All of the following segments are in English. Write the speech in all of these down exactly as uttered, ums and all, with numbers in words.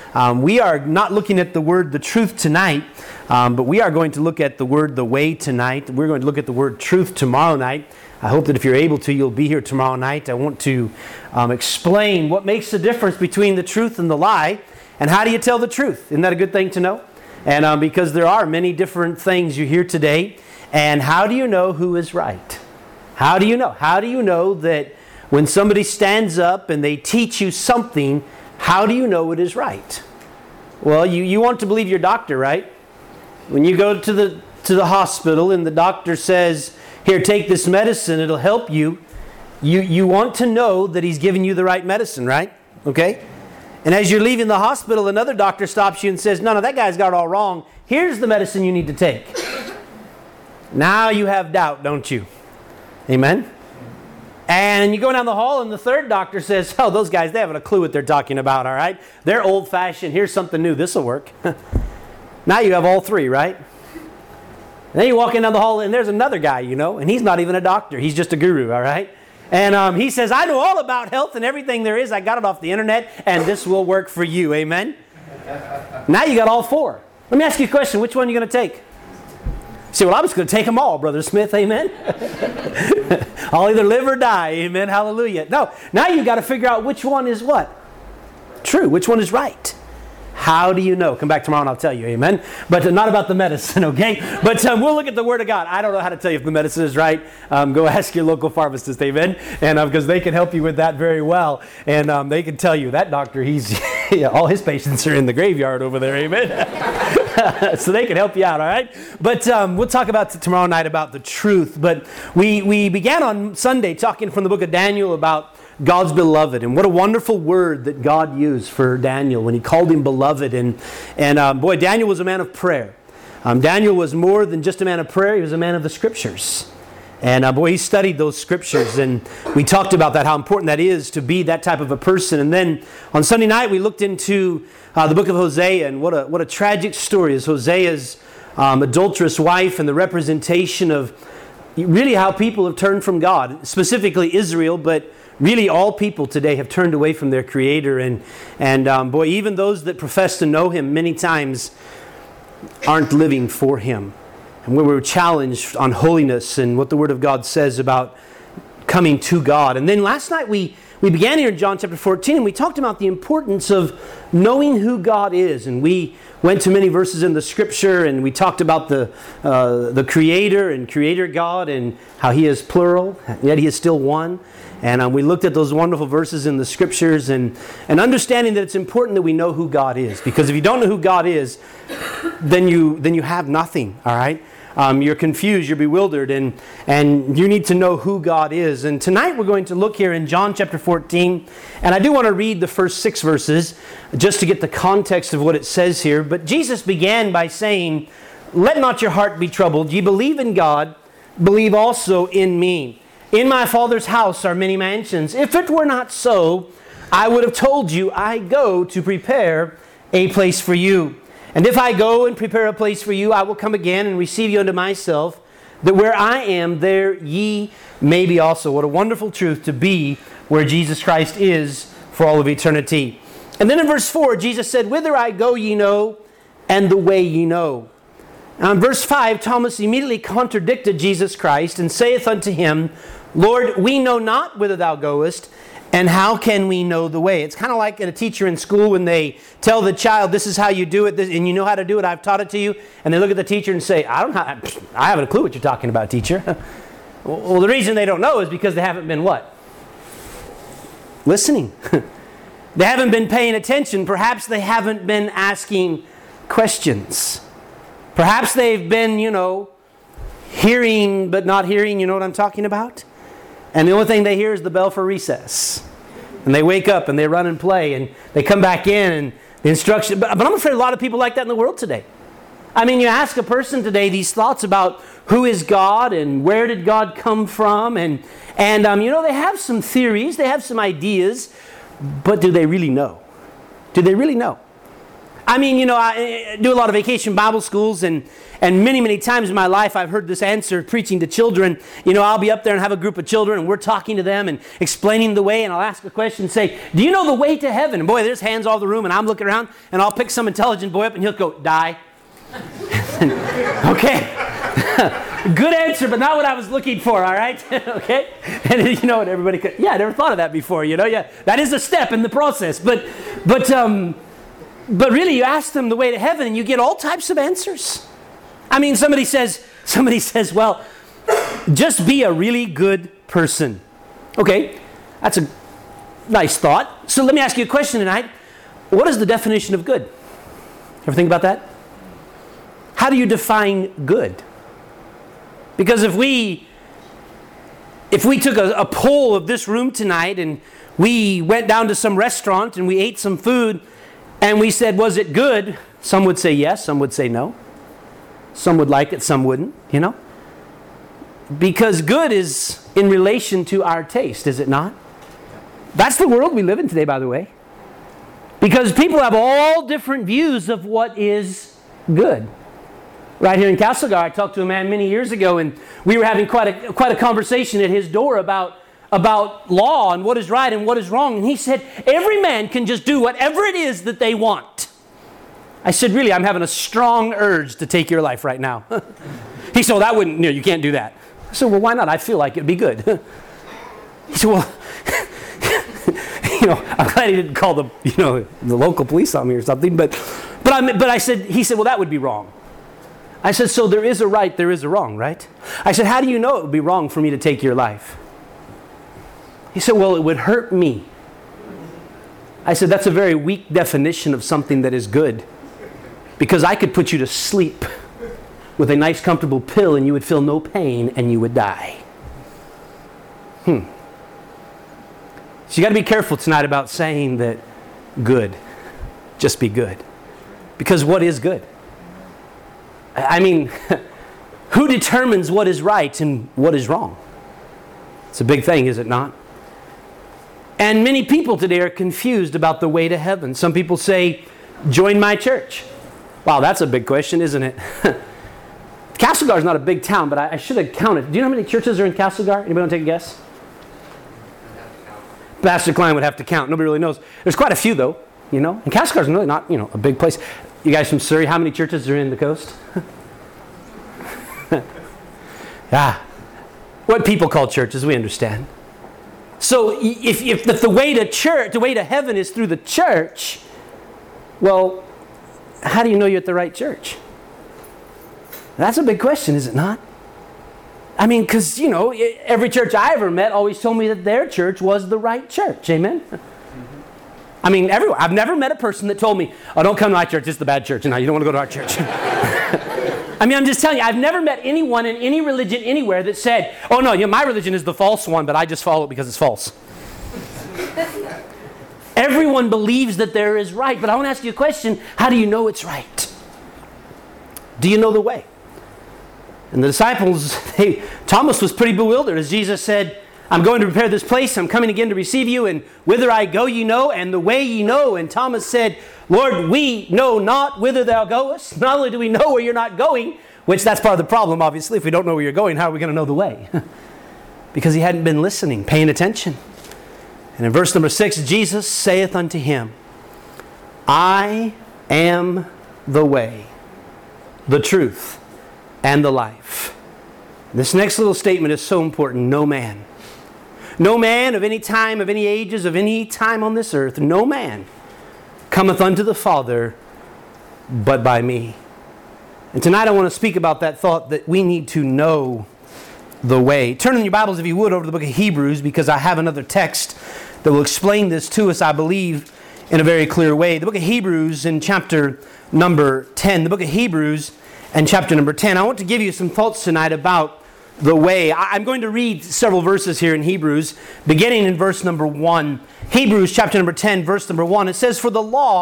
Um, we are not looking at the word the truth tonight, um, but we are going to look at the word the way tonight. We're going to look at the word truth tomorrow night. I hope that if you're able to, you'll be here tomorrow night. I want to um, explain what makes the difference between the truth and the lie, and how do you tell the truth? Isn't that a good thing to know? And um, because there are many different things you hear today, and how do you know who is right? How do you know? How do you know that when somebody stands up and they teach you something, how do you know it is right? Well, you, you want to believe your doctor, right? When you go to the to the hospital and the doctor says, here, take this medicine, it'll help you. You, you want to know that he's giving you the right medicine, right? Okay? And as you're leaving the hospital, another doctor stops you and says, no, no, that guy's got it all wrong. Here's the medicine you need to take. Now you have doubt, don't you? Amen? And you go down the hall and the third doctor says, oh, those guys, they haven't a clue what they're talking about, all right? They're old-fashioned. Here's something new. This will work. Now you have all three, right? And then you walk in down the hall and there's another guy, you know, and he's not even a doctor. He's just a guru, all right? And um, he says, I know all about health and everything there is. I got it off the internet, and this will work for you. Amen? Now you got all four. Let me ask you a question. Which one are you going to take? See, well, I was going to take them all, Brother Smith. Amen? I'll either live or die. Amen? Hallelujah. No, now you've got to figure out which one is what? True. Which one is right? How do you know? Come back tomorrow and I'll tell you, amen? But uh, not about the medicine, okay? But um, we'll look at the Word of God. I don't know how to tell you if the medicine is right. Um, go ask your local pharmacist, amen? And because uh, they can help you with that very well. And um, they can tell you, that doctor, he's yeah, all his patients are in the graveyard over there, amen? So they can help you out, all right? But um, we'll talk about tomorrow night about the truth. But we, we began on Sunday talking from the book of Daniel about God's beloved, and what a wonderful word that God used for Daniel when he called him beloved. And, and um, boy, Daniel was a man of prayer. Um, Daniel was more than just a man of prayer. He was a man of the Scriptures. And uh, boy, he studied those Scriptures, and we talked about that, how important that is to be that type of a person. And then on Sunday night, we looked into uh, the book of Hosea, and what a, what a tragic story is Hosea's um, adulterous wife, and the representation of really how people have turned from God, specifically Israel, but really, all people today have turned away from their Creator. And, and um, boy, even those that profess to know Him many times aren't living for Him. And we were challenged on holiness and what the Word of God says about coming to God. And then last night we, we began here in John chapter fourteen, and we talked about the importance of knowing who God is. And we went to many verses in the Scripture, and we talked about the, uh, the Creator and Creator God, and how He is plural, yet He is still one. And um, we looked at those wonderful verses in the Scriptures, and, and understanding that it's important that we know who God is. Because if you don't know who God is, then you then you have nothing, all right? Um, you're confused, you're bewildered, and, and you need to know who God is. And tonight we're going to look here in John chapter fourteen, and I do want to read the first six verses just to get the context of what it says here. But Jesus began by saying, let not your heart be troubled. Ye believe in God, believe also in me. In my Father's house are many mansions. If it were not so, I would have told you, I go to prepare a place for you. And if I go and prepare a place for you, I will come again and receive you unto myself, that where I am, there ye may be also. What a wonderful truth to be where Jesus Christ is for all of eternity. And then in verse four, Jesus said, whither I go ye know, and the way ye know. Now in verse five, Thomas immediately contradicted Jesus Christ, and saith unto him, Lord, we know not whither thou goest, and how can we know the way? It's kind of like a teacher in school when they tell the child, this is how you do it, this, and you know how to do it, I've taught it to you. And they look at the teacher and say, I don't have, I haven't a clue what you're talking about, teacher. Well, the reason they don't know is because they haven't been what? Listening. They haven't been paying attention. Perhaps they haven't been asking questions. Perhaps they've been, you know, hearing but not hearing, you know what I'm talking about? And the only thing they hear is the bell for recess. And they wake up and they run and play and they come back in and the instruction. But, but I'm afraid a lot of people like that in the world today. I mean, you ask a person today these thoughts about who is God and where did God come from. And, and um, you know, they have some theories, they have some ideas, but do they really know? Do they really know? I mean, you know, I do a lot of vacation Bible schools, and, and many, many times in my life I've heard this answer preaching to children. You know, I'll be up there and have a group of children, and we're talking to them and explaining the way, and I'll ask a question and say, do you know the way to heaven? And boy, there's hands all over the room, and I'm looking around, and I'll pick some intelligent boy up, and he'll go, die. Okay. Good answer, but not what I was looking for, all right? Okay? And you know what, everybody could, yeah, I never thought of that before, you know? Yeah, that is a step in the process. But, but, um... But really, you ask them the way to heaven, and you get all types of answers. I mean, somebody says, somebody says, well, just be a really good person. Okay, that's a nice thought. So let me ask you a question tonight. What is the definition of good? Ever think about that? How do you define good? Because if we, if we took a, a poll of this room tonight, and we went down to some restaurant, and we ate some food, and we said, was it good? Some would say yes, some would say no. Some would like it, some wouldn't, you know? Because good is in relation to our taste, is it not? That's the world we live in today, by the way. Because people have all different views of what is good. Right here in Castlegar, I talked to a man many years ago, and we were having quite a, quite a conversation at his door about about law and what is right and what is wrong. And he said, every man can just do whatever it is that they want. I said, really, I'm having a strong urge to take your life right now. He said, well, that wouldn't, no, you can't do that. I said, well, why not? I feel like it'd be good. He said, well, you know, I'm glad he didn't call the, you know, the local police on me or something. But, but, I, but I said, he said, well, that would be wrong. I said, so there is a right, there is a wrong, right? I said, how do you know it would be wrong for me to take your life? He said, well, it would hurt me. I said, that's a very weak definition of something that is good. Because I could put you to sleep with a nice, comfortable pill, and you would feel no pain, and you would die. Hmm. So you got to be careful tonight about saying that good. Just be good. Because what is good? I mean, who determines what is right and what is wrong? It's a big thing, is it not? And many people today are confused about the way to heaven. Some people say, join my church. Wow, that's a big question, isn't it? Castlegar is not a big town, but I, I should have counted. Do you know how many churches are in Castlegar? Anybody want to take a guess? Pastor Klein would have to count. Nobody really knows. There's quite a few, though, you know. And Castlegar is really not, you know, a big place. You guys from Surrey, how many churches are in the coast? Ah, what people call churches, we understand. So if, if the, the way to church, the way to heaven is through the church, well, how do you know you're at the right church? That's a big question, is it not? I mean, because, you know, every church I ever met always told me that their church was the right church. Amen? Mm-hmm. I mean, everywhere. I've never met a person that told me, oh, don't come to my church, it's the bad church. No, you don't want to go to our church. I mean, I'm just telling you, I've never met anyone in any religion anywhere that said, oh, no, you know, my religion is the false one, but I just follow it because it's false. Everyone believes that there is right, but I want to ask you a question. How do you know it's right? Do you know the way? And the disciples, they, Thomas was pretty bewildered as Jesus said, I'm going to prepare this place, I'm coming again to receive you, and whither I go ye know, and the way ye know. And Thomas said, Lord, we know not whither thou goest. Not only do we know where you're not going, which that's part of the problem, obviously. If we don't know where you're going, how are we going to know the way? Because he hadn't been listening, paying attention. And in verse number six, Jesus saith unto him, I am the way, the truth, and the life. This next little statement is so important. No man. No man of any time, of any ages, of any time on this earth, no man cometh unto the Father but by me. And tonight I want to speak about that thought that we need to know the way. Turn in your Bibles, if you would, over to the book of Hebrews, because I have another text that will explain this to us, I believe, in a very clear way. The book of Hebrews in chapter number ten. The book of Hebrews and chapter number ten. I want to give you some thoughts tonight about the way. I'm going to read several verses here in Hebrews, beginning in verse number one. Hebrews chapter number ten, verse number one. It says, For the law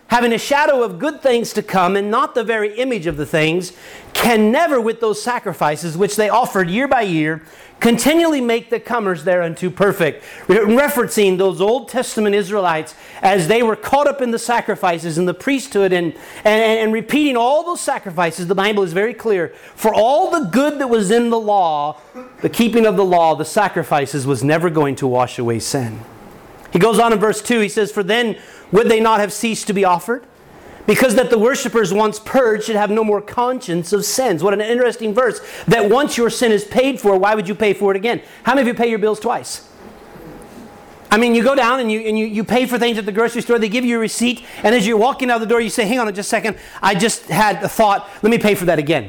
having a shadow of good things to come and not the very image of the things, can never with those sacrifices which they offered year by year continually make the comers thereunto perfect. Referencing those Old Testament Israelites as they were caught up in the sacrifices and the priesthood and, and, and repeating all those sacrifices, the Bible is very clear. For all the good that was in the law, the keeping of the law, the sacrifices was never going to wash away sin. He goes on in verse two, he says, for then would they not have ceased to be offered? Because that the worshippers once purged should have no more conscience of sins. What an interesting verse. That once your sin is paid for, why would you pay for it again? How many of you pay your bills twice? I mean, you go down and you and you, you pay for things at the grocery store. They give you a receipt. And as you're walking out the door, you say, hang on just a second. I just had a thought. Let me pay for that again.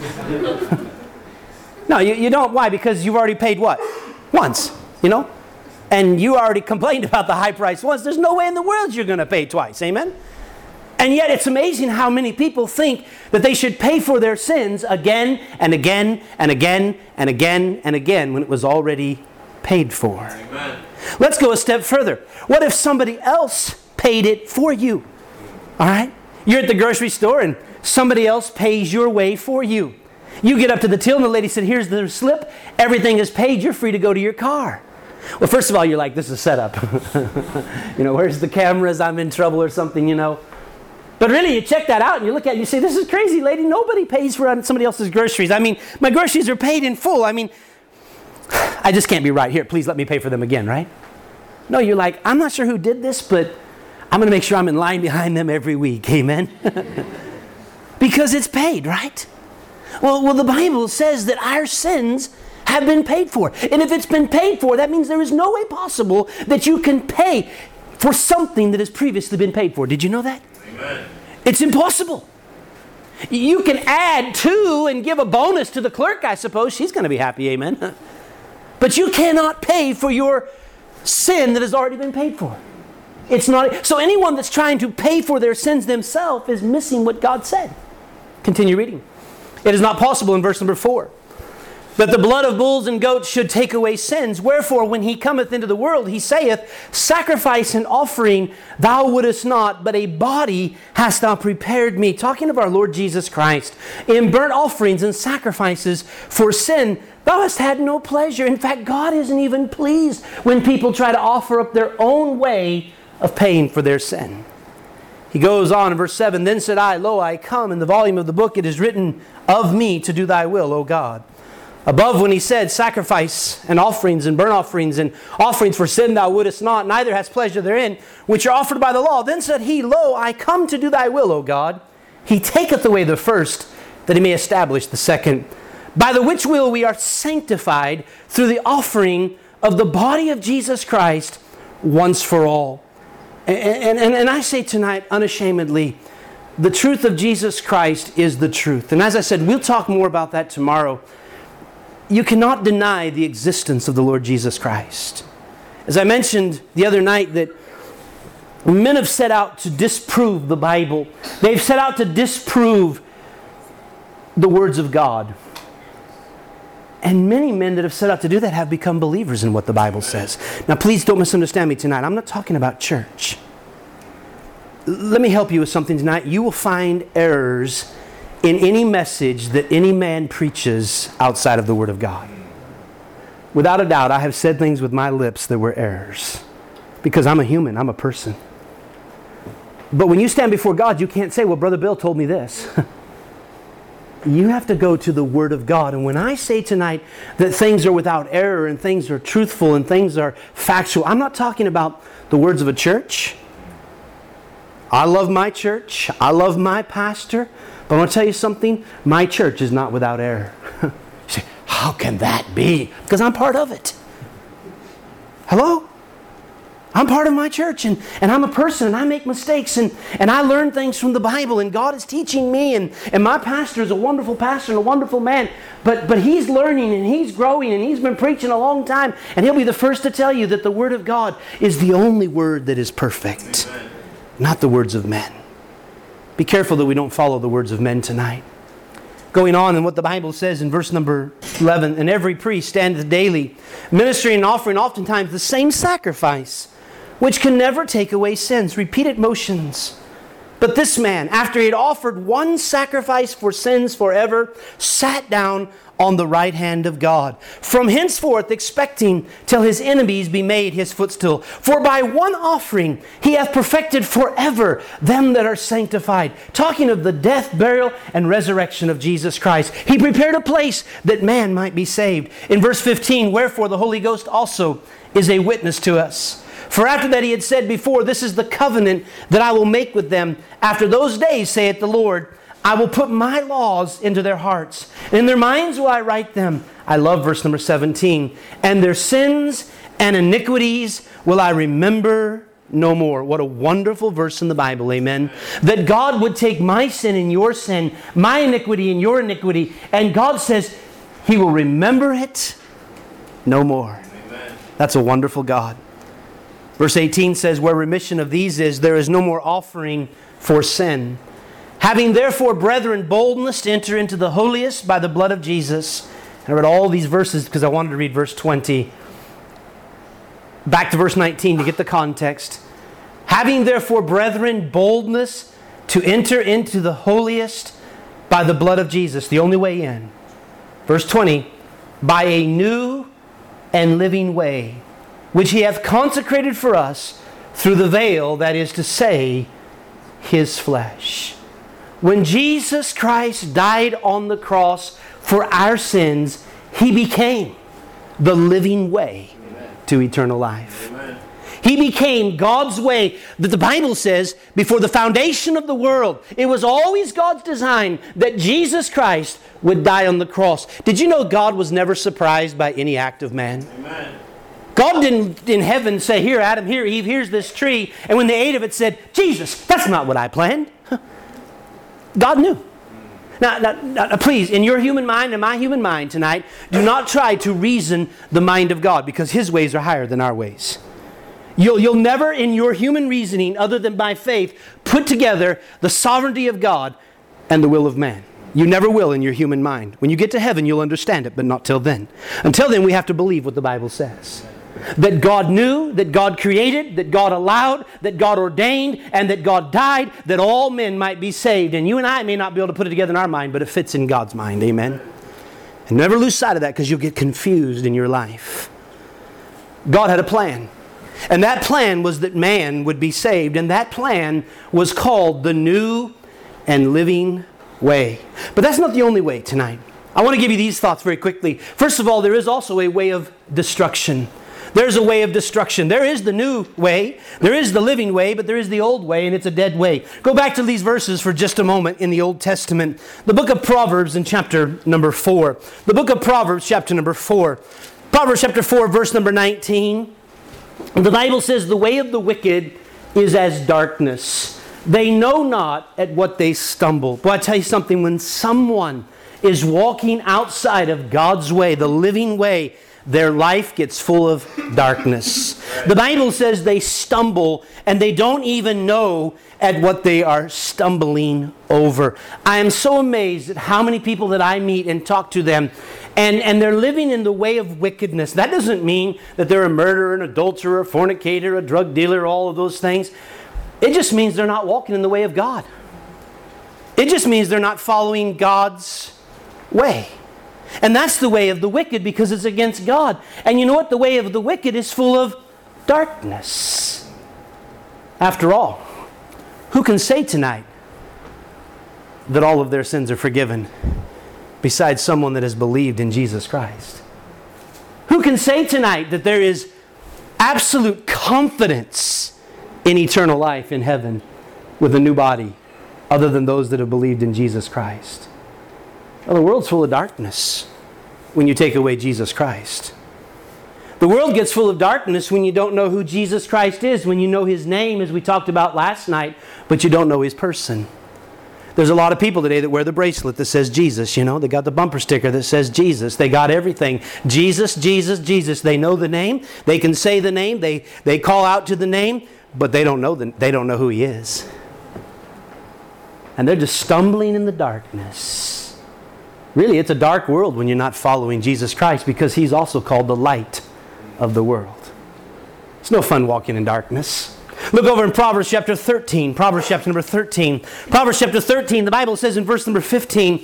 No, you, you don't. Why? Because you've already paid what? Once, you know? And you already complained about the high price once. There's no way in the world you're going to pay twice. Amen? And yet it's amazing how many people think that they should pay for their sins again and again and again and again and again when it was already paid for. Amen. Let's go a step further. What if somebody else paid it for you? All right? You're at the grocery store and somebody else pays your way for you. You get up to the till and the lady said, here's the slip. Everything is paid. You're free to go to your car. Well, first of all, you're like, this is a setup. You know, where's the cameras? I'm in trouble or something, you know. But really, you check that out and you look at it and you say, this is crazy, lady. Nobody pays for somebody else's groceries. I mean, my groceries are paid in full. I mean, I just can't be right. Here, please let me pay for them again, right? No, you're like, I'm not sure who did this, but I'm going to make sure I'm in line behind them every week. Amen? Because it's paid, right? Well, well, the Bible says that our sins have been paid for. And if it's been paid for, that means there is no way possible that you can pay for something that has previously been paid for. Did you know that? Amen. It's impossible. You can add to and give a bonus to the clerk, I suppose. She's going to be happy, amen. But you cannot pay for your sin that has already been paid for. It's not. So anyone that's trying to pay for their sins themselves is missing what God said. Continue reading. It is not possible in verse number four. That the blood of bulls and goats should take away sins. Wherefore, when he cometh into the world, he saith, sacrifice and offering thou wouldest not, but a body hast thou prepared me. Talking of our Lord Jesus Christ. In burnt offerings and sacrifices for sin, thou hast had no pleasure. In fact, God isn't even pleased when people try to offer up their own way of paying for their sin. He goes on in verse seven, then said I, lo, I come. In the volume of the book it is written of me to do thy will, O God. Above when he said, sacrifice and offerings and burnt offerings and offerings for sin thou wouldest not, neither hast pleasure therein, which are offered by the law. Then said he, lo, I come to do thy will, O God. He taketh away the first, that he may establish the second. By the which will we are sanctified through the offering of the body of Jesus Christ once for all. And, and, and I say tonight, unashamedly, the truth of Jesus Christ is the truth. And as I said, we'll talk more about that tomorrow. You cannot deny the existence of the Lord Jesus Christ. As I mentioned the other night, that men have set out to disprove the Bible. They've set out to disprove the words of God. And many men that have set out to do that have become believers in what the Bible says. Now, please don't misunderstand me tonight. I'm not talking about church. Let me help you with something tonight. You will find errors in any message that any man preaches outside of the Word of God. Without a doubt, I have said things with my lips that were errors. Because I'm a human, I'm a person. But when you stand before God, you can't say, well, Brother Bill told me this. You have to go to the Word of God. And when I say tonight that things are without error and things are truthful and things are factual, I'm not talking about the words of a church. I love my church. I love my pastor. But I want to tell you something. My church is not without error. You say, how can that be? Because I'm part of it. Hello? I'm part of my church, and, and I'm a person, and I make mistakes, and, and I learn things from the Bible, and God is teaching me, and, and my pastor is a wonderful pastor and a wonderful man, but, but he's learning, and he's growing, and he's been preaching a long time, and he'll be the first to tell you that the Word of God is the only Word that is perfect, Amen. Not the words of men. Be careful that we don't follow the words of men tonight. Going on in what the Bible says in verse number eleven, and every priest standeth daily, ministering and offering oftentimes the same sacrifice, which can never take away sins. Repeated motions But this man, after he had offered one sacrifice for sins forever, sat down on the right hand of God, from henceforth expecting till his enemies be made his footstool. For by one offering he hath perfected forever them that are sanctified. Talking of the death, burial, and resurrection of Jesus Christ. He prepared a place that man might be saved. In verse fifteen, wherefore the Holy Ghost also is a witness to us. For after that he had said before, this is the covenant that I will make with them. After those days, saith the Lord, I will put my laws into their hearts, and in their minds will I write them. I love verse number seventeen. And their sins and iniquities will I remember no more. What a wonderful verse in the Bible, amen. That God would take my sin and your sin, my iniquity and your iniquity, and God says He will remember it no more. Amen. That's a wonderful God. Verse eighteen says, where remission of these is, there is no more offering for sin. Having therefore, brethren, boldness to enter into the holiest by the blood of Jesus. And I read all these verses because I wanted to read verse twenty. Back to verse nineteen to get the context. Having therefore, brethren, boldness to enter into the holiest by the blood of Jesus. The only way in. Verse twenty. By a new and living way, which He hath consecrated for us through the veil, that is to say, His flesh. When Jesus Christ died on the cross for our sins, He became the living way Amen. To eternal life. Amen. He became God's way that the Bible says before the foundation of the world. It was always God's design that Jesus Christ would die on the cross. Did you know God was never surprised by any act of man? Amen. God didn't in heaven say, here Adam, here Eve, here's this tree. And when they ate of it said, Jesus, that's not what I planned. God knew. Now, now, now, please, in your human mind and my human mind tonight, do not try to reason the mind of God, because His ways are higher than our ways. You'll, you'll never, in your human reasoning, other than by faith, put together the sovereignty of God and the will of man. You never will in your human mind. When you get to heaven, you'll understand it, but not till then. Until then, we have to believe what the Bible says. That God knew, that God created, that God allowed, that God ordained, and that God died, that all men might be saved. And you and I may not be able to put it together in our mind, but it fits in God's mind. Amen? And never lose sight of that, because you'll get confused in your life. God had a plan. And that plan was that man would be saved. And that plan was called the new and living way. But that's not the only way tonight. I want to give you these thoughts very quickly. First of all, there is also a way of destruction. There's a way of destruction. There is the new way. There is the living way, but there is the old way, and it's a dead way. Go back to these verses for just a moment in the Old Testament. The book of Proverbs in chapter number four. The book of Proverbs, chapter number four. Proverbs chapter four, verse number nineteen. The Bible says, the way of the wicked is as darkness. They know not at what they stumble. But I tell you something, when someone is walking outside of God's way, the living way, their life gets full of darkness. The Bible says they stumble and they don't even know at what they are stumbling over. I am so amazed at how many people that I meet and talk to them, and, and they're living in the way of wickedness. That doesn't mean that they're a murderer, an adulterer, a fornicator, a drug dealer, all of those things. It just means they're not walking in the way of God. It just means they're not following God's way. And that's the way of the wicked, because it's against God. And you know what? The way of the wicked is full of darkness. After all, who can say tonight that all of their sins are forgiven besides someone that has believed in Jesus Christ? Who can say tonight that there is absolute confidence in eternal life in heaven with a new body other than those that have believed in Jesus Christ? Well, the world's full of darkness when you take away Jesus Christ. The world gets full of darkness when you don't know who Jesus Christ is, when you know His name, as we talked about last night, but you don't know His person. There's a lot of people today that wear the bracelet that says Jesus, you know. They got the bumper sticker that says Jesus. They got everything. Jesus, Jesus, Jesus. They know the name. They can say the name. They, they call out to the name, but they don't know the, they don't know who He is. And they're just stumbling in the darkness. Really, it's a dark world when you're not following Jesus Christ, because He's also called the light of the world. It's no fun walking in darkness. Look over in Proverbs chapter thirteen. Proverbs chapter number thirteen. Proverbs chapter thirteen, the Bible says in verse number fifteen,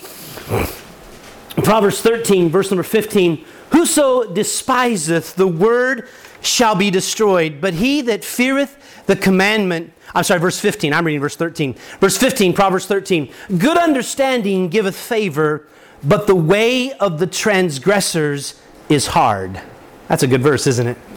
Proverbs thirteen, verse number fifteen, whoso despiseth the word shall be destroyed, but he that feareth the commandment, I'm sorry, verse fifteen, I'm reading verse thirteen. Verse fifteen, Proverbs thirteen, good understanding giveth favor, but the way of the transgressors is hard. That's a good verse, isn't it?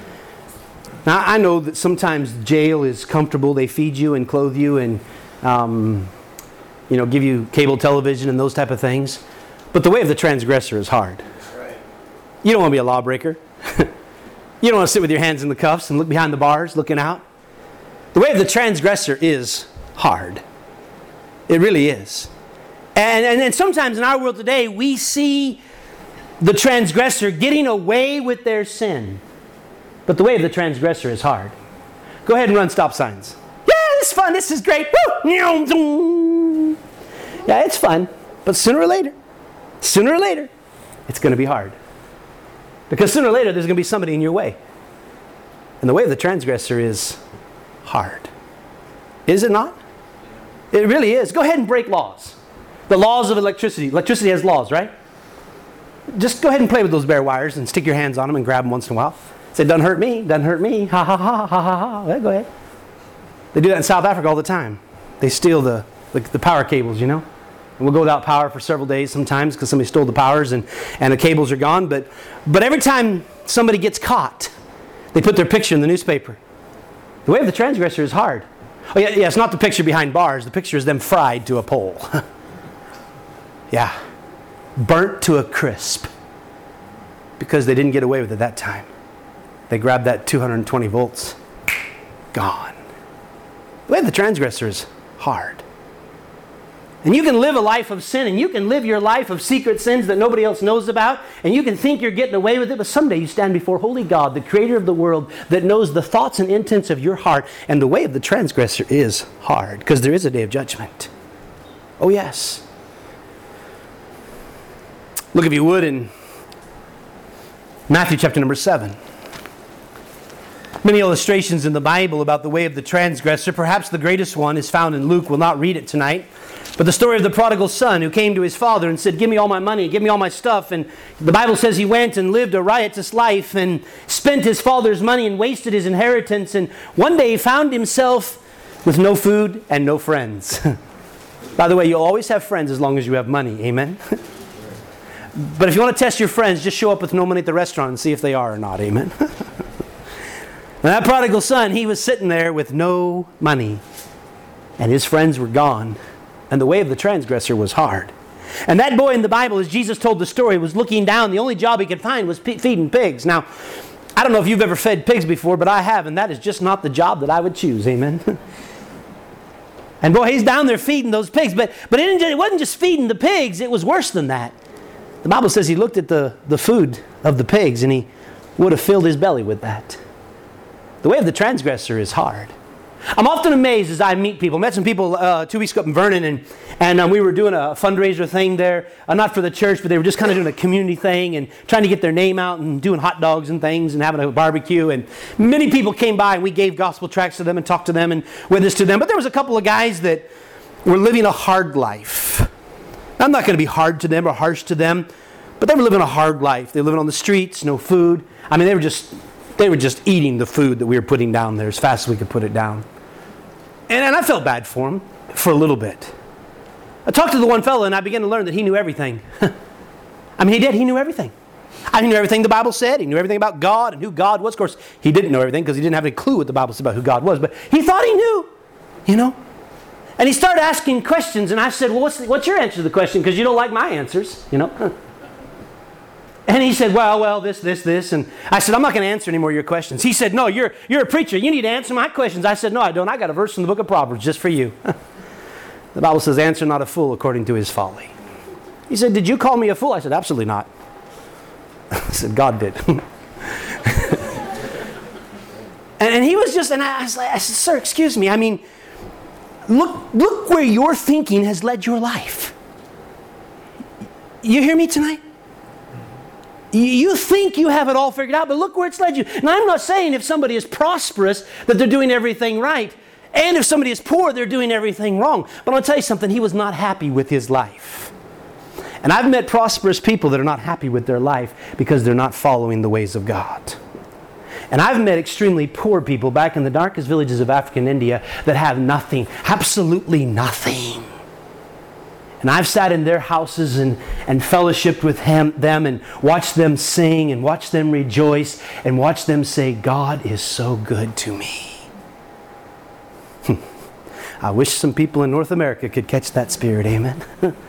Now, I know that sometimes jail is comfortable. They feed you and clothe you and, um, you know, give you cable television and those type of things. But the way of the transgressor is hard. Right. You don't want to be a lawbreaker. You don't want to sit with your hands in the cuffs and look behind the bars looking out. The way of the transgressor is hard. It really is. And, and, and sometimes in our world today, we see the transgressor getting away with their sin. But the way of the transgressor is hard. Go ahead and run stop signs. Yeah, this is fun. This is great. Woo! Yeah, it's fun. But sooner or later, sooner or later, it's going to be hard. Because sooner or later, there's going to be somebody in your way. And the way of the transgressor is hard. Is it not? It really is. Go ahead and break laws. The laws of electricity. Electricity has laws, right? Just go ahead and play with those bare wires and stick your hands on them and grab them once in a while. Say, doesn't hurt me, doesn't hurt me, ha ha ha ha ha ha. Well, go ahead. They do that in South Africa all the time. They steal the, the, the power cables, you know. And we'll go without power for several days sometimes because somebody stole the powers and, and the cables are gone. But, but every time somebody gets caught, they put their picture in the newspaper. The way of the transgressor is hard. Oh yeah, yeah, it's not the picture behind bars. The picture is them fried to a pole. Yeah. Burnt to a crisp. Because they didn't get away with it that time. They grabbed that two hundred twenty volts. Gone. The way of the transgressor is hard. And you can live a life of sin, and you can live your life of secret sins that nobody else knows about, and you can think you're getting away with it, but someday you stand before holy God, the creator of the world, that knows the thoughts and intents of your heart, and the way of the transgressor is hard, because there is a day of judgment. Oh yes. Look, if you would, in Matthew chapter number seven. Many illustrations in the Bible about the way of the transgressor. Perhaps the greatest one is found in Luke. We'll not read it tonight. But the story of the prodigal son who came to his father and said, give me all my money, give me all my stuff. And the Bible says he went and lived a riotous life and spent his father's money and wasted his inheritance. And one day he found himself with no food and no friends. By the way, you'll always have friends as long as you have money. Amen? But if you want to test your friends, just show up with no money at the restaurant and see if they are or not. Amen? And that prodigal son, he was sitting there with no money. And his friends were gone. And the way of the transgressor was hard. And that boy in the Bible, as Jesus told the story, was looking down. The only job he could find was p- feeding pigs. Now, I don't know if you've ever fed pigs before, but I have. And that is just not the job that I would choose. Amen? And boy, he's down there feeding those pigs. But, but it, didn't, it wasn't just feeding the pigs. It was worse than that. The Bible says he looked at the, the food of the pigs and he would have filled his belly with that. The way of the transgressor is hard. I'm often amazed as I meet people. I met some people uh, two weeks ago up in Vernon, and, and um, we were doing a fundraiser thing there. Uh, not for the church, but they were just kind of doing a community thing and trying to get their name out and doing hot dogs and things and having a barbecue. And many people came by and we gave gospel tracts to them and talked to them and witnessed to them. But there was a couple of guys that were living a hard life. I'm not going to be hard to them or harsh to them, but they were living a hard life. They were living on the streets, no food. I mean, they were just... They were just eating the food that we were putting down there as fast as we could put it down. And, and I felt bad for him for a little bit. I talked to the one fellow and I began to learn that he knew everything. I mean, he did. He knew everything. I knew everything the Bible said. He knew everything about God and who God was. Of course, he didn't know everything because he didn't have any clue what the Bible said about who God was. But he thought he knew, you know. And he started asking questions. And I said, well, what's, the, what's your answer to the question? Because you don't like my answers, you know. And he said, well, well, this, this, this. And I said, I'm not going to answer any more of your questions. He said, no, you're, you're a preacher. You need to answer my questions. I said, no, I don't. I got a verse from the book of Proverbs just for you. The Bible says, answer not a fool according to his folly. He said, did you call me a fool? I said, absolutely not. I said, God did. and, and he was just, and I, was like, I said, sir, excuse me. I mean, look, look where your thinking has led your life. You hear me tonight? You think you have it all figured out, but look where it's led you. And I'm not saying if somebody is prosperous that they're doing everything right. And if somebody is poor, they're doing everything wrong. But I'll tell you something, he was not happy with his life. And I've met prosperous people that are not happy with their life because they're not following the ways of God. And I've met extremely poor people back in the darkest villages of African India that have nothing, absolutely nothing. And I've sat in their houses and, and fellowshiped with him, them and watched them sing and watched them rejoice and watched them say, God is so good to me. I wish some people in North America could catch that spirit, amen?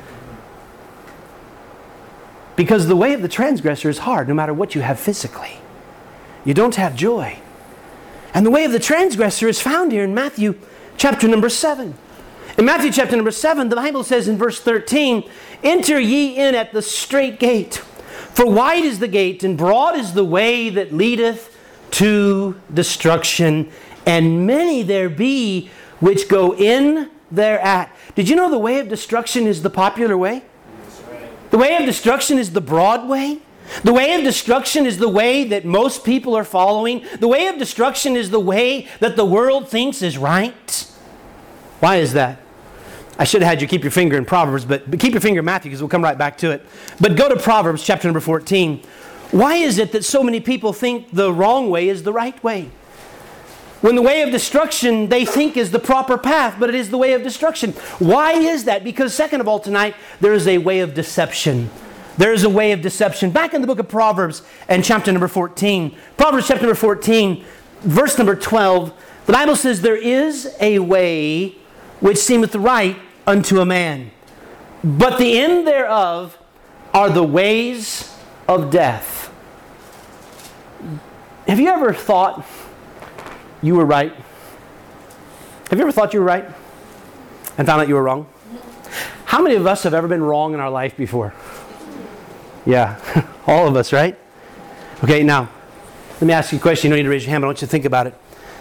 Because the way of the transgressor is hard no matter what you have physically. You don't have joy. And the way of the transgressor is found here in Matthew chapter number seven. In Matthew chapter number seven, the Bible says in verse thirteen, enter ye in at the strait gate. For wide is the gate, and broad is the way that leadeth to destruction, and many there be which go in thereat. Did you know the way of destruction is the popular way? The way of destruction is the broad way. The way of destruction is the way that most people are following. The way of destruction is the way that the world thinks is right. Why is that? I should have had you keep your finger in Proverbs, but, but keep your finger in Matthew because we'll come right back to it. But go to Proverbs chapter number fourteen. Why is it that so many people think the wrong way is the right way? When the way of destruction they think is the proper path, but it is the way of destruction. Why is that? Because second of all tonight, there is a way of deception. There is a way of deception. Back in the book of Proverbs and chapter number fourteen, Proverbs chapter number fourteen, verse number twelve, the Bible says, there is a way which seemeth right unto a man, but the end thereof are the ways of death. Have you ever thought you were right? Have you ever thought you were right and found out you were wrong? How many of us have ever been wrong in our life before? Yeah, all of us, right? Okay, now, let me ask you a question. You don't need to raise your hand, but I want you to think about it.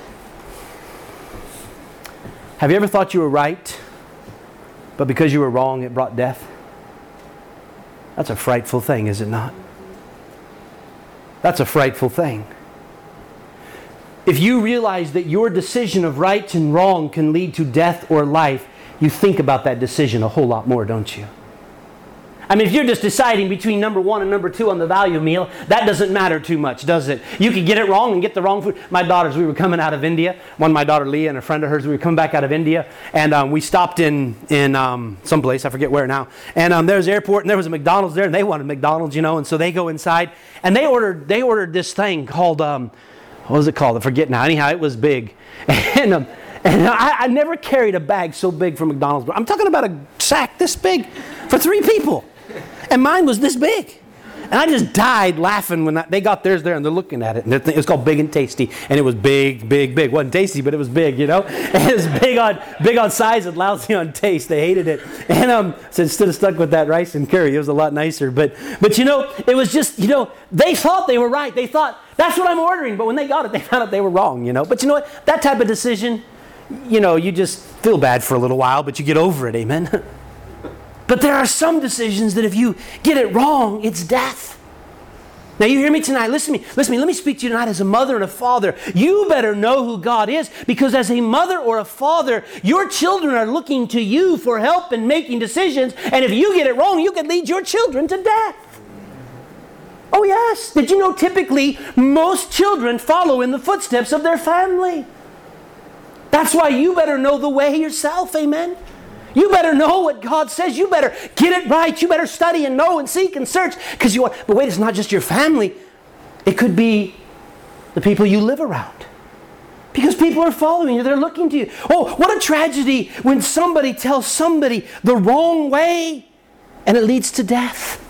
Have you ever thought you were right, but because you were wrong, it brought death? That's a frightful thing, is it not? That's a frightful thing. If you realize that your decision of right and wrong can lead to death or life, you think about that decision a whole lot more, don't you? I mean, if you're just deciding between number one and number two on the value meal, that doesn't matter too much, does it? You could get it wrong and get the wrong food. My daughters, we were coming out of India. One, my daughter Leah and a friend of hers, we were coming back out of India. And um, we stopped in in um, someplace, I forget where now. And um, there was an airport and there was a McDonald's there. And they wanted McDonald's, you know. And so they go inside. And they ordered they ordered this thing called, um, what was it called? I forget now. Anyhow, it was big. And um, and I, I never carried a bag so big for McDonald's. I'm talking about a sack this big for three people. And mine was this big. And I just died laughing when I, they got theirs there and they're looking at it. And it was called Big and Tasty. And it was big, big, big. It wasn't tasty, but it was big, you know. And it was big on big on size and lousy on taste. They hated it. And um, so instead of stuck with that rice and curry, it was a lot nicer. But, but you know, it was just, you know, they thought they were right. They thought, that's what I'm ordering. But when they got it, they found out they were wrong, you know. But you know what? That type of decision, you know, you just feel bad for a little while, but you get over it, amen. But there are some decisions that if you get it wrong, it's death. Now you hear me tonight. Listen to me. Listen to me. Let me speak to you tonight as a mother and a father. You better know who God is, because as a mother or a father, your children are looking to you for help in making decisions. And if you get it wrong, you could lead your children to death. Oh yes. Did you know typically most children follow in the footsteps of their family? That's why you better know the way yourself. Amen. You better know what God says. You better get it right. You better study and know and seek and search. Because you want, but wait, it's not just your family. It could be the people you live around. Because people are following you. They're looking to you. Oh, what a tragedy when somebody tells somebody the wrong way and it leads to death.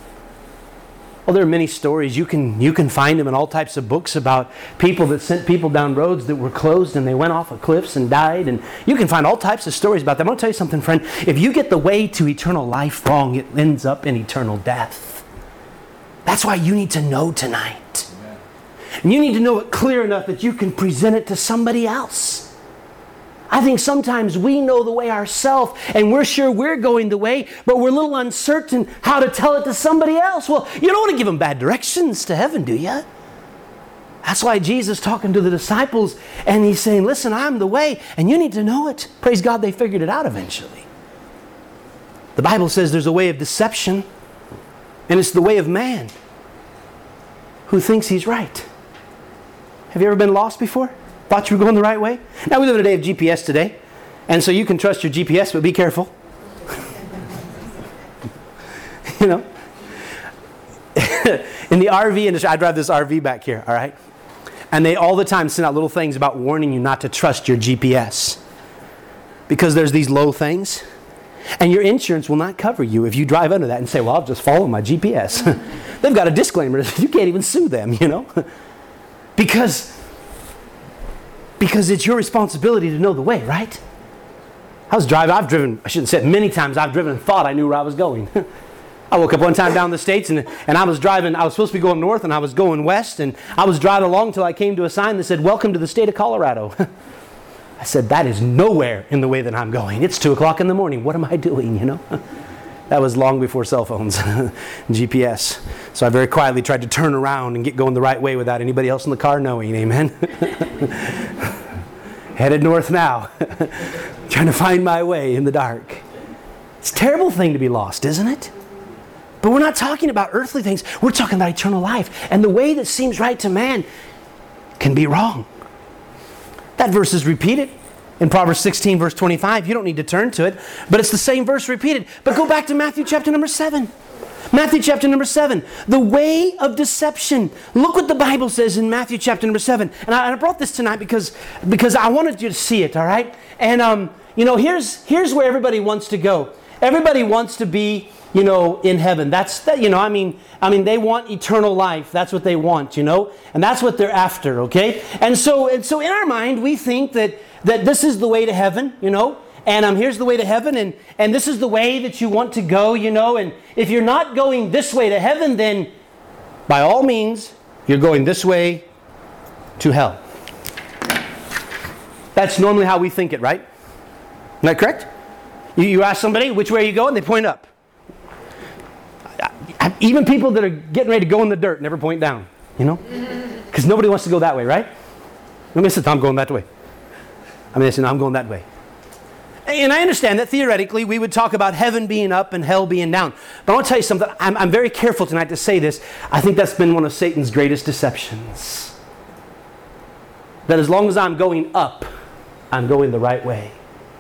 Well, there are many stories. You can you can find them in all types of books about people that sent people down roads that were closed and they went off of cliffs and died. And you can find all types of stories about them. I'm going to tell you something, friend. If you get the way to eternal life wrong, it ends up in eternal death. That's why you need to know tonight. And you need to know it clear enough that you can present it to somebody else. I think sometimes we know the way ourselves and we're sure we're going the way, but we're a little uncertain how to tell it to somebody else. Well, you don't want to give them bad directions to heaven, do you? That's why Jesus talking to the disciples and He's saying, listen, I'm the way and you need to know it. Praise God, they figured it out eventually. The Bible says there's a way of deception, and it's the way of man who thinks he's right. Have you ever been lost before? Thought you were going the right way? Now we live in a day of G P S today, and so you can trust your G P S, but be careful. You know? In the R V industry, I drive this R V back here, all right? And they all the time send out little things about warning you not to trust your G P S. Because there's these low things, and your insurance will not cover you if you drive under that and say, well, I'll just follow my G P S. They've got a disclaimer that you can't even sue them, you know? Because... Because it's your responsibility to know the way, right? I was driving, I've driven, I shouldn't say it, many times I've driven and thought I knew where I was going. I woke up one time down in the States and, and I was driving, I was supposed to be going north and I was going west, and I was driving along until I came to a sign that said, welcome to the state of Colorado. I said, that is nowhere in the way that I'm going. It's two o'clock in the morning. What am I doing, you know? That was long before cell phones and G P S. So I very quietly tried to turn around and get going the right way without anybody else in the car knowing. Amen? Headed north now. Trying to find my way in the dark. It's a terrible thing to be lost, isn't it? But we're not talking about earthly things. We're talking about eternal life. And the way that seems right to man can be wrong. That verse is repeated in Proverbs sixteen, verse twenty-five. You don't need to turn to it, but it's the same verse repeated. But go back to Matthew chapter number seven. Matthew chapter number seven. The way of deception. Look what the Bible says in Matthew chapter number seven. And I, and I brought this tonight because, because I wanted you to see it, all right? And, um, you know, here's, here's where everybody wants to go. Everybody wants to be, you know, in heaven. That's, that, you know, I mean, I mean, they want eternal life. That's what they want, you know? And that's what they're after, okay? And so, and so in our mind, we think that that this is the way to heaven, you know, and um, here's the way to heaven, and, and this is the way that you want to go, you know, and if you're not going this way to heaven, then by all means, you're going this way to hell. That's normally how we think it, right? Isn't that correct? You, you ask somebody, which way are you going? They point up. Even people that are getting ready to go in the dirt never point down, you know, because nobody wants to go that way, right? Nobody says, I'm going that way. I mean, they say, no, I'm going that way. And I understand that theoretically we would talk about heaven being up and hell being down. But I want to tell you something. I'm, I'm very careful tonight to say this. I think that's been one of Satan's greatest deceptions. That as long as I'm going up, I'm going the right way.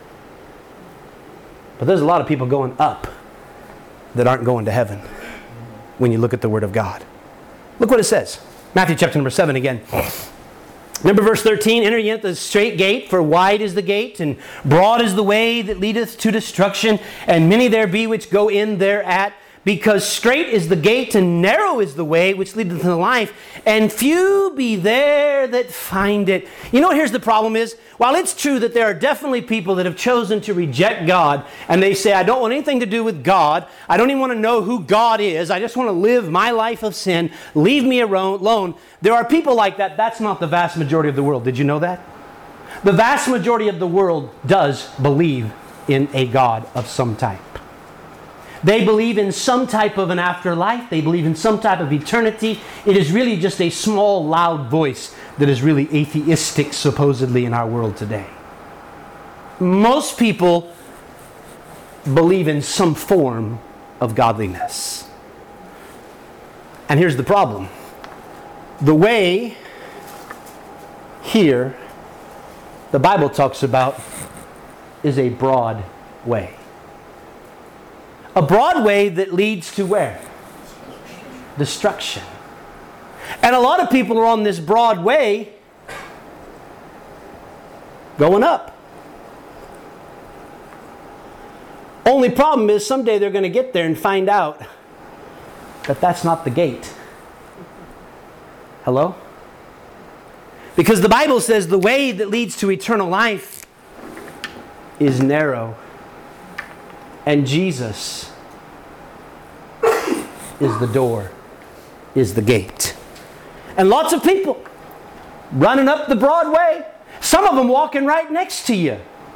But there's a lot of people going up that aren't going to heaven when you look at the Word of God. Look what it says. Matthew chapter number seven again. Remember verse thirteen, enter ye at the straight gate, for wide is the gate, and broad is the way that leadeth to destruction, and many there be which go in thereat. Because straight is the gate, and narrow is the way which leadeth to life, and few be there that find it. You know what here's the problem is? While it's true that there are definitely people that have chosen to reject God, and they say, I don't want anything to do with God, I don't even want to know who God is, I just want to live my life of sin, leave me alone. There are people like that. That's not the vast majority of the world. Did you know that? The vast majority of the world does believe in a God of some type. They believe in some type of an afterlife. They believe in some type of eternity. It is really just a small, loud voice that is really atheistic, supposedly, in our world today. Most people believe in some form of godliness. And here's the problem. The way here, the Bible talks about, is a broad way. A broad way that leads to where? Destruction. And a lot of people are on this broad way going up. Only problem is someday they're going to get there and find out that that's not the gate. Hello? Because the Bible says the way that leads to eternal life is narrow. And Jesus is the door, is the gate. And lots of people running up the broad way. Some of them walking right next to you.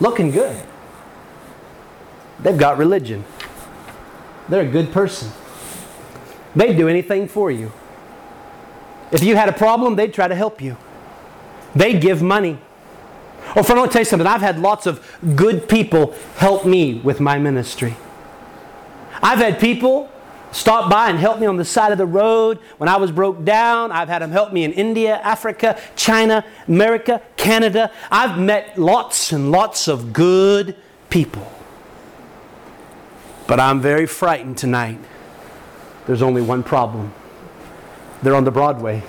looking good. They've got religion. They're a good person. They'd do anything for you. If you had a problem, they'd try to help you. They'd give money. Oh, friend, I want to tell you something. I've had lots of good people help me with my ministry. I've had people stop by and help me on the side of the road when I was broke down. I've had them help me in India, Africa, China, America, Canada. I've met lots and lots of good people. But I'm very frightened tonight. There's only one problem. They're on the broad way,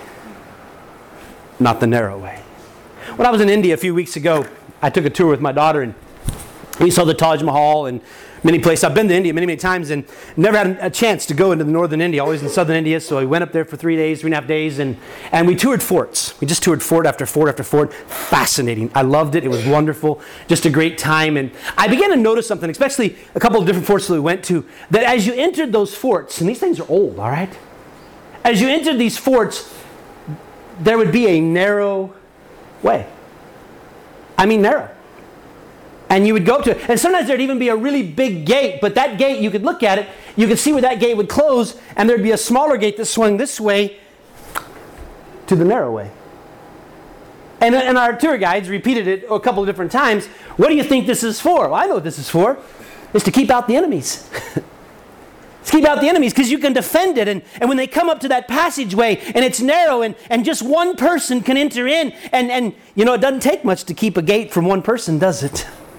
not the narrow way. When I was in India a few weeks ago, I took a tour with my daughter and we saw the Taj Mahal and many places. I've been to India many, many times and never had a chance to go into the northern India, always in southern India. So I went up there for three days, three and a half days, and, and we toured forts. We just toured fort after fort after fort. Fascinating. I loved it. It was wonderful. Just a great time. And I began to notice something, especially a couple of different forts that we went to, that as you entered those forts, and these things are old, all right? As you entered these forts, there would be a narrow way. I mean narrow. And you would go to it. And sometimes there'd even be a really big gate, but that gate, you could look at it, you could see where that gate would close, and there'd be a smaller gate that swung this way to the narrow way. And, and our tour guides repeated it a couple of different times. What do you think this is for? Well, I know what this is for. It's to keep out the enemies. To keep out the enemies, because you can defend it. And, and when they come up to that passageway and it's narrow and, and just one person can enter in, and, and you know, it doesn't take much to keep a gate from one person, does it?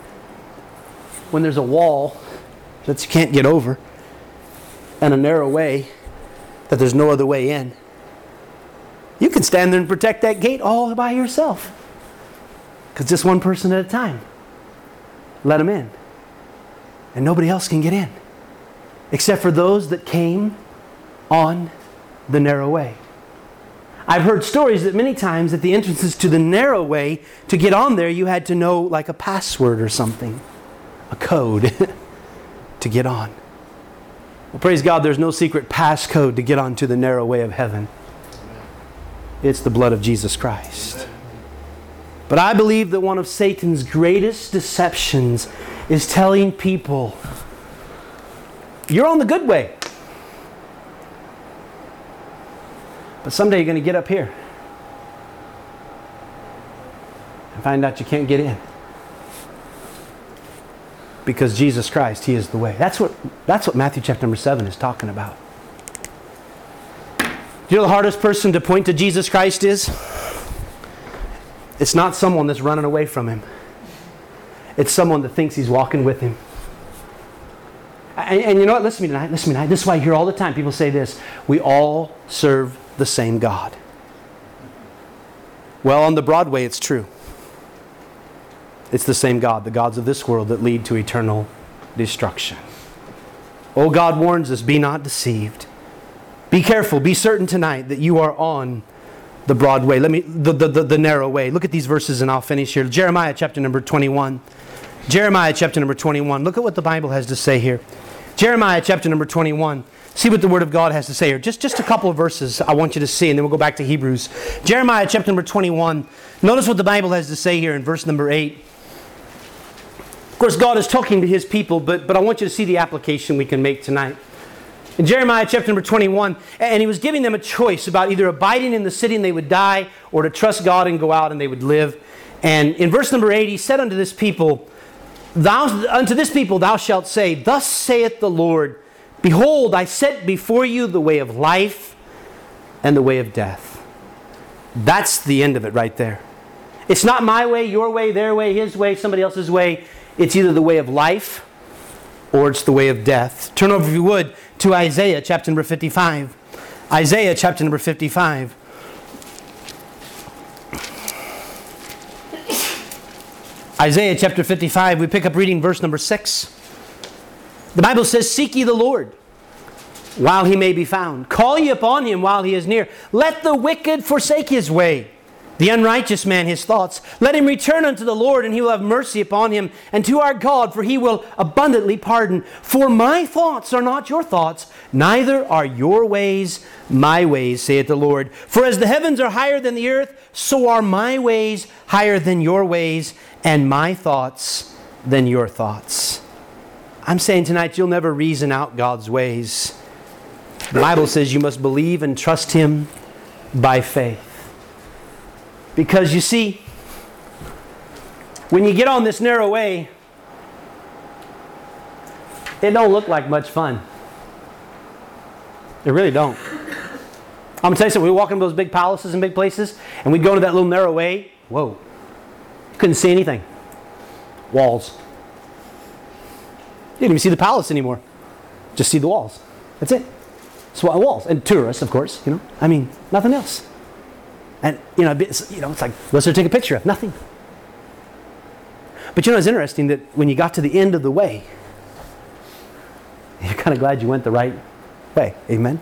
When there's a wall that you can't get over and a narrow way that there's no other way in, you can stand there and protect that gate all by yourself. Because just one person at a time. Let them in. And nobody else can get in. Except for those that came on the narrow way. I've heard stories that many times at the entrances to the narrow way, to get on there, you had to know like a password or something. A code to get on. Well, praise God, there's no secret passcode to get onto the narrow way of heaven. It's the blood of Jesus Christ. But I believe that one of Satan's greatest deceptions is telling people, you're on the good way. But someday you're going to get up here and find out you can't get in. Because Jesus Christ, He is the way. That's what, that's what Matthew chapter number seven is talking about. Do you know the hardest person to point to Jesus Christ is? It's not someone that's running away from Him. It's someone that thinks he's walking with Him. And, and you know what? Listen to me tonight. Listen to me tonight. This is why I hear all the time people say this. We all serve the same God. Well, on the broad way, it's true. It's the same God, the gods of this world that lead to eternal destruction. Oh, God warns us, be not deceived. Be careful, be certain tonight that you are on the broad way. Let me, the, the, the, the narrow way. Look at these verses and I'll finish here. Jeremiah chapter number twenty-one. Jeremiah chapter number twenty-one. Look at what the Bible has to say here. Jeremiah chapter number twenty-one. See what the Word of God has to say here. Just, just a couple of verses I want you to see, and then we'll go back to Hebrews. Jeremiah chapter number twenty-one. Notice what the Bible has to say here in verse number eight. Of course, God is talking to His people, but, but I want you to see the application we can make tonight. In Jeremiah chapter number twenty-one, and He was giving them a choice about either abiding in the city and they would die, or to trust God and go out and they would live. And in verse number eight, He said unto this people, Thou, unto this people thou shalt say, Thus saith the Lord, Behold, I set before you the way of life and the way of death. That's the end of it right there. It's not my way, your way, their way, his way, somebody else's way. It's either the way of life or it's the way of death. Turn over, if you would, to Isaiah chapter number fifty-five. Isaiah chapter number fifty-five. Isaiah chapter fifty-five, we pick up reading verse number six. The Bible says, Seek ye the Lord while He may be found. Call ye upon Him while He is near. Let the wicked forsake his way, the unrighteous man his thoughts. Let him return unto the Lord, and He will have mercy upon him, and to our God, for He will abundantly pardon. For my thoughts are not your thoughts, neither are your ways my ways, saith the Lord. For as the heavens are higher than the earth, so are my ways higher than your ways, and my thoughts than your thoughts. I'm saying tonight you'll never reason out God's ways. The Bible says you must believe and trust Him by faith. Because you see, when you get on this narrow way, it don't look like much fun. It really don't. I'm going to tell you something. We walk into those big palaces and big places, and we'd go into that little narrow way. Whoa. Couldn't see anything. Walls. You didn't even see the palace anymore. Just see the walls. That's it. SWAT walls. And tourists, of course. You know, I mean, nothing else. And, you know, it's, you know, it's like, let's take a picture of nothing. But you know, it's interesting that when you got to the end of the way, you're kind of glad you went the right way. Amen?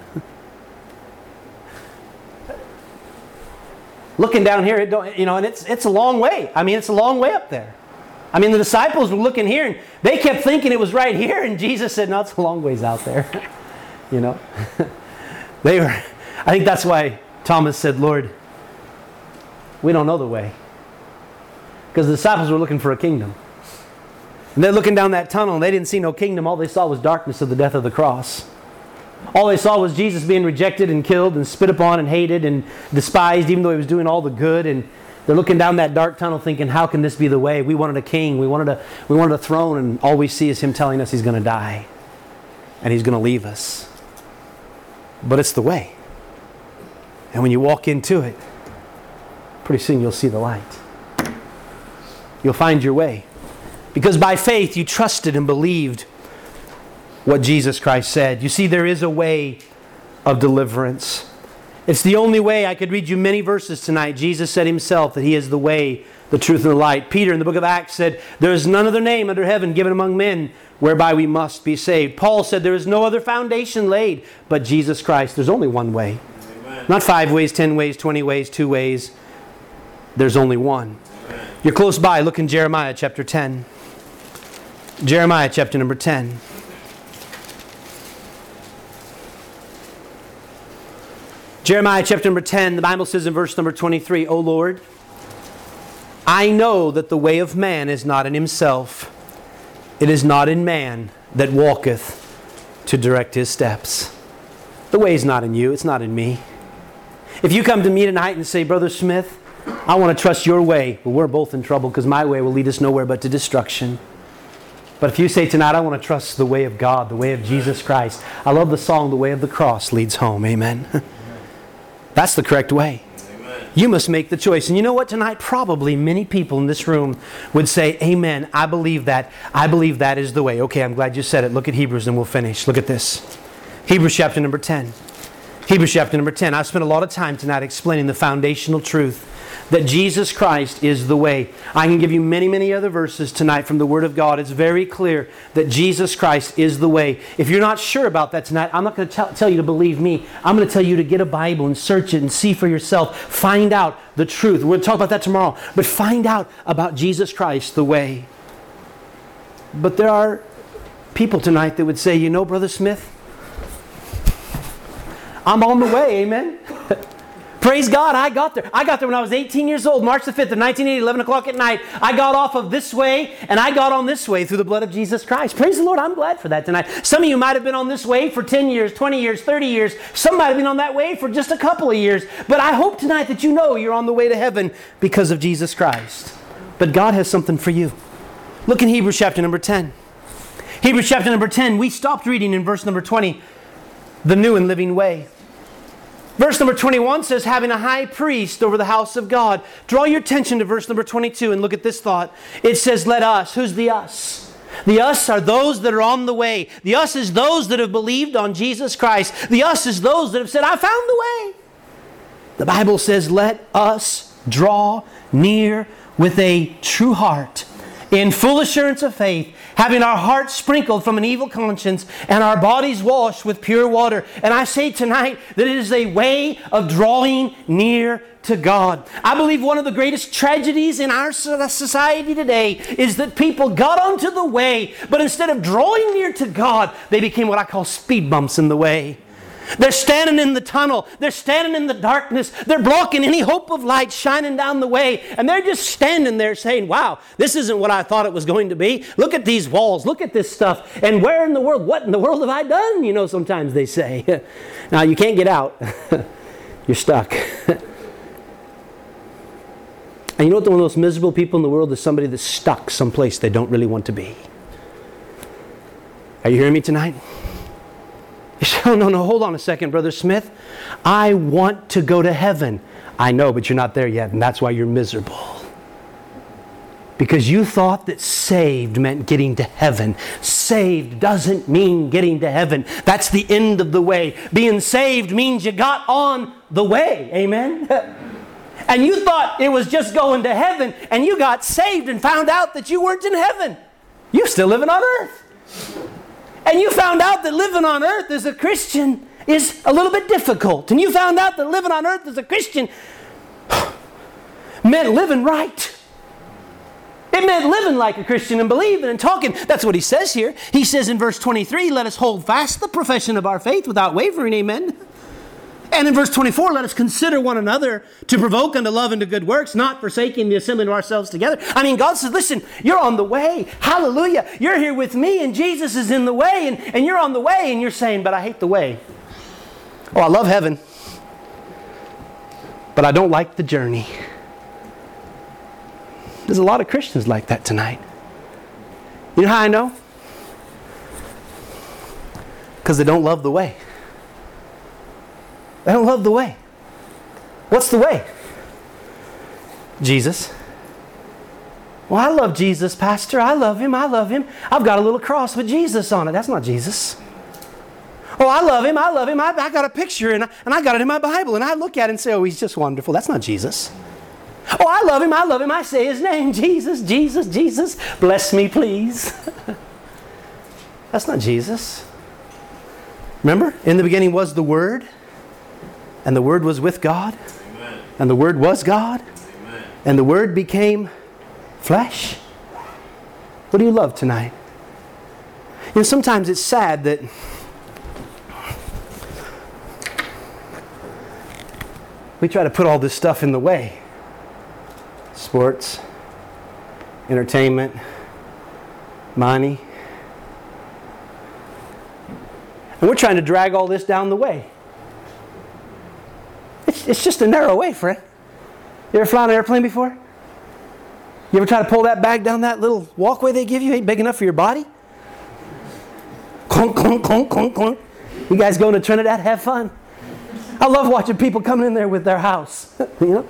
Looking down here, it don't, you know, and it's it's a long way. I mean, it's a long way up there. I mean, the disciples were looking here, and they kept thinking it was right here, and Jesus said, no, it's a long ways out there. You know? They were, I think that's why Thomas said, Lord, we don't know the way. Because the disciples were looking for a kingdom. And they're looking down that tunnel, and they didn't see no kingdom. All they saw was darkness of the death of the cross. All they saw was Jesus being rejected and killed and spit upon and hated and despised, even though He was doing all the good. And they're looking down that dark tunnel thinking, how can this be the way? We wanted a king. We wanted a, we wanted a throne. And all we see is Him telling us He's going to die. And He's going to leave us. But it's the way. And when you walk into it, pretty soon you'll see the light. You'll find your way. Because by faith you trusted and believed what Jesus Christ said. You see, there is a way of deliverance. It's the only way. I could read you many verses tonight. Jesus said Himself that He is the way, the truth, and the light. Peter in the book of Acts said, there is none other name under heaven given among men whereby we must be saved. Paul said there is no other foundation laid but Jesus Christ. There's only one way. Amen. Not five ways, ten ways, twenty ways, two ways. There's only one. Amen. You're close by. Look in Jeremiah chapter ten. Jeremiah chapter number ten. Jeremiah chapter number ten, the Bible says in verse number twenty-three, O Lord, I know that the way of man is not in himself. It is not in man that walketh to direct his steps. The way is not in you. It's not in me. If you come to me tonight and say, Brother Smith, I want to trust your way. Well, we're both in trouble because my way will lead us nowhere but to destruction. But if you say tonight, I want to trust the way of God, the way of Jesus Christ. I love the song, The Way of the Cross Leads Home. Amen. That's the correct way. Amen. You must make the choice. And you know what? Tonight, probably many people in this room would say, Amen, I believe that. I believe that is the way. Okay, I'm glad you said it. Look at Hebrews and we'll finish. Look at this. Hebrews chapter number ten. Hebrews chapter number ten. I've spent a lot of time tonight explaining the foundational truth that Jesus Christ is the way. I can give you many, many other verses tonight from the Word of God. It's very clear that Jesus Christ is the way. If you're not sure about that tonight, I'm not going to tell, tell you to believe me. I'm going to tell you to get a Bible and search it and see for yourself. Find out the truth. We're going to talk about that tomorrow. But find out about Jesus Christ, the way. But there are people tonight that would say, you know, Brother Smith, I'm on the way, amen? Praise God, I got there. I got there when I was eighteen years old, March the fifth of nineteen eighty, eleven o'clock at night. I got off of this way, and I got on this way through the blood of Jesus Christ. Praise the Lord, I'm glad for that tonight. Some of you might have been on this way for ten years, twenty years, thirty years. Some might have been on that way for just a couple of years. But I hope tonight that you know you're on the way to heaven because of Jesus Christ. But God has something for you. Look in Hebrews chapter number ten. Hebrews chapter number ten, we stopped reading in verse number twenty, the new and living way. Verse number twenty-one says, having a high priest over the house of God. Draw your attention to verse number twenty-two and look at this thought. It says, let us. Who's the us? The us are those that are on the way. The us is those that have believed on Jesus Christ. The us is those that have said, I found the way. The Bible says, let us draw near with a true heart, in full assurance of faith, having our hearts sprinkled from an evil conscience and our bodies washed with pure water. And I say tonight that it is a way of drawing near to God. I believe one of the greatest tragedies in our society today is that people got onto the way, but instead of drawing near to God, they became what I call speed bumps in the way. They're standing in the tunnel. They're standing in the darkness. They're blocking any hope of light shining down the way. And they're just standing there saying, wow, this isn't what I thought it was going to be. Look at these walls. Look at this stuff. And where in the world, what in the world have I done? You know, sometimes they say. Now, you can't get out. You're stuck. And you know what, one of the most miserable people in the world is somebody that's stuck someplace they don't really want to be. Are you hearing me tonight? Oh, no, no, hold on a second, Brother Smith. I want to go to heaven. I know, but you're not there yet, and that's why you're miserable. Because you thought that saved meant getting to heaven. Saved doesn't mean getting to heaven. That's the end of the way. Being saved means you got on the way. Amen? And you thought it was just going to heaven, and you got saved and found out that you weren't in heaven. You're still living on earth. And you found out that living on earth as a Christian is a little bit difficult. And you found out that living on earth as a Christian meant living right. It meant living like a Christian and believing and talking. That's what he says here. He says in verse twenty-three, let us hold fast the profession of our faith without wavering. Amen. And in verse twenty-four, let us consider one another to provoke unto love and to good works, not forsaking the assembling of ourselves together. I mean, God says, listen, you're on the way. Hallelujah. You're here with me and Jesus is in the way and, and you're on the way and you're saying, but I hate the way. Oh, I love heaven, but I don't like the journey. There's a lot of Christians like that tonight. You know how I know? Because they don't love the way. They don't love the way. What's the way? Jesus. Well, I love Jesus, Pastor. I love Him. I love Him. I've got a little cross with Jesus on it. That's not Jesus. Oh, I love Him. I love Him. I, I got a picture and I, and I got it in my Bible. And I look at it and say, oh, He's just wonderful. That's not Jesus. Oh, I love Him. I love Him. I say His name. Jesus, Jesus, Jesus. Bless me, please. That's not Jesus. Remember, in the beginning was the Word. And the Word was with God. Amen. And the Word was God. Amen. And the Word became flesh. What do you love tonight? You know, sometimes it's sad that we try to put all this stuff in the way. Sports, entertainment, money. And we're trying to drag all this down the way. It's, it's just a narrow way, friend. You ever fly on an airplane before? You ever try to pull that bag down that little walkway they give you? Ain't big enough for your body? Clunk, clunk, clunk, clunk, clunk. You guys going to Trinidad? Have fun. I love watching people coming in there with their house. You know?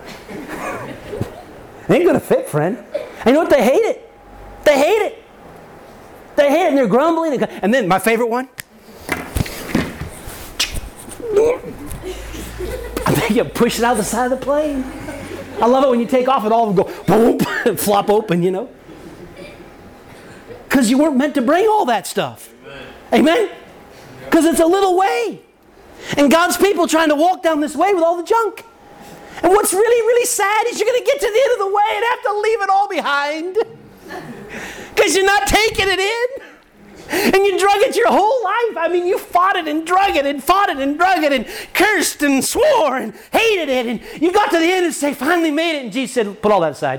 It ain't going to fit, friend. And you know what? They hate it. They hate it. They hate it and they're grumbling. And then my favorite one. I think you push it out the side of the plane. I love it when you take off and all of them go boom and flop open, you know. Because you weren't meant to bring all that stuff. Amen? Because it's a little way. And God's people trying to walk down this way with all the junk. And what's really, really sad is you're going to get to the end of the way and have to leave it all behind. Because you're not taking it in. And you drug it your whole life. I mean, you fought it and drug it and fought it and drug it and cursed and swore and hated it. And you got to the end and say, finally made it. And Jesus said, put all that aside.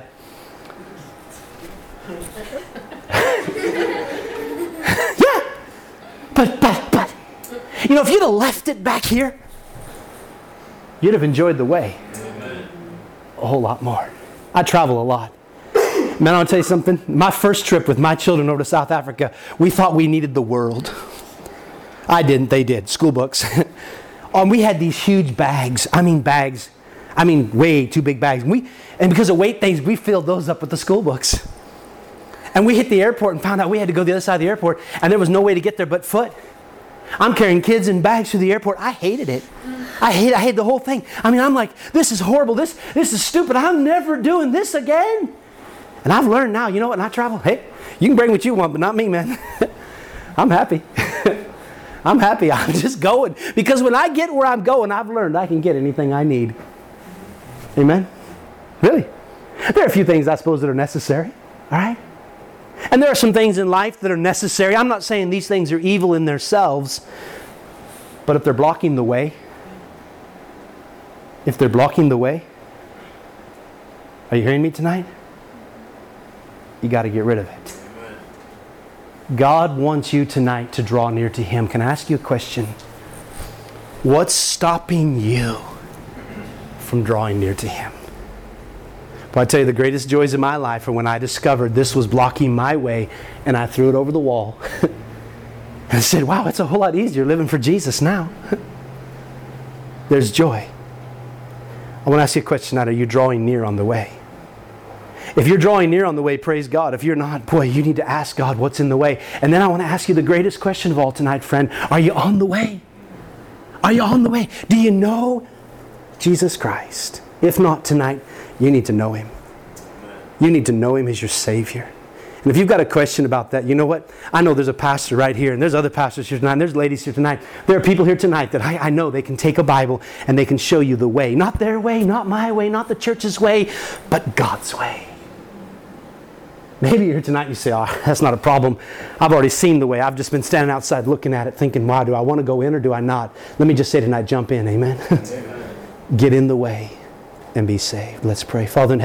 Yeah. But, but, but. You know, if you'd have left it back here, you'd have enjoyed the way a whole lot more. I travel a lot. Man, I'll tell you something. My first trip with my children over to South Africa, we thought we needed the world. I didn't. They did. School books. um, we had these huge bags. I mean bags. I mean way too big bags. We, and because of weight things, we filled those up with the school books. And we hit the airport and found out we had to go the other side of the airport, and there was no way to get there but foot. I'm carrying kids in bags through the airport. I hated it. I hate I hated the whole thing. I mean, I'm like, this is horrible. This, this is stupid. I'm never doing this again. And I've learned now, you know what, when I travel, hey, you can bring what you want, but not me, man. I'm happy. I'm happy. I'm just going. Because when I get where I'm going, I've learned I can get anything I need. Amen? Really? There are a few things, I suppose, that are necessary. All right? And there are some things in life that are necessary. I'm not saying these things are evil in themselves. But if they're blocking the way, if they're blocking the way, are you hearing me tonight? You got to get rid of it. God wants you tonight to draw near to Him. Can I ask you a question? What's stopping you from drawing near to Him? Well, I tell you, the greatest joys of my life are when I discovered this was blocking my way and I threw it over the wall. And I said, wow, it's a whole lot easier living for Jesus now. There's joy. I want to ask you a question tonight. Are you drawing near on the way? If you're drawing near on the way, praise God. If you're not, boy, you need to ask God what's in the way. And then I want to ask you the greatest question of all tonight, friend. Are you on the way? Are you on the way? Do you know Jesus Christ? If not tonight, you need to know Him. You need to know Him as your Savior. And if you've got a question about that, you know what? I know there's a pastor right here, and there's other pastors here tonight, and there's ladies here tonight. There are people here tonight that I, I know they can take a Bible and they can show you the way. Not their way, not my way, not the church's way, but God's way. Maybe you're here tonight and you say, oh, that's not a problem. I've already seen the way. I've just been standing outside looking at it thinking, wow, do I want to go in or do I not? Let me just say tonight, jump in, amen? Amen. Get in the way and be saved. Let's pray. Father in heaven,